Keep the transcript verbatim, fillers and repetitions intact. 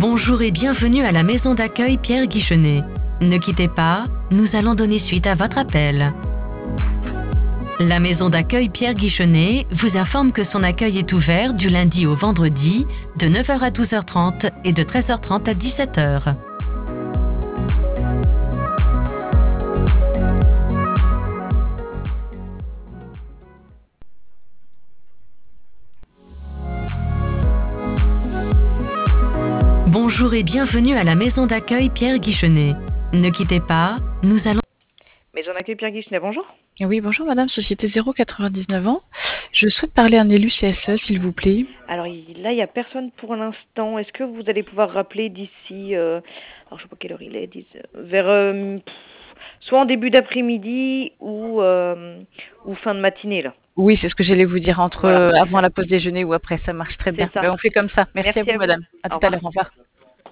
Bonjour et bienvenue à la maison d'accueil Pierre Guichenet. Ne quittez pas, nous allons donner suite à votre appel. La maison d'accueil Pierre Guichenet vous informe que son accueil est ouvert du lundi au vendredi de neuf heures à douze heures trente et de treize heures trente à dix-sept heures. Bonjour et bienvenue à la maison d'accueil Pierre Guichenet. Ne quittez pas, nous allons... Maison d'accueil Pierre Guichenet, bonjour. Oui, bonjour madame, société zéro quatre-vingt-dix-neuf ans. Je souhaite parler à un élu C S E, s'il vous plaît. Alors il- là, il n'y a personne pour l'instant. Est-ce que vous allez pouvoir rappeler d'ici, euh, alors je sais pas quelle heure il est, dix, vers euh, pff, soit en début d'après-midi ou, euh, ou fin de matinée là. Oui, c'est ce que j'allais vous dire, entre Voilà, euh, c'est avant ça. la pause déjeuner ou après, ça marche très bien. C'est ça. Ben, on fait comme ça. Merci, à Merci vous à vous. madame. À Au tout à revoir. l'heure, au revoir.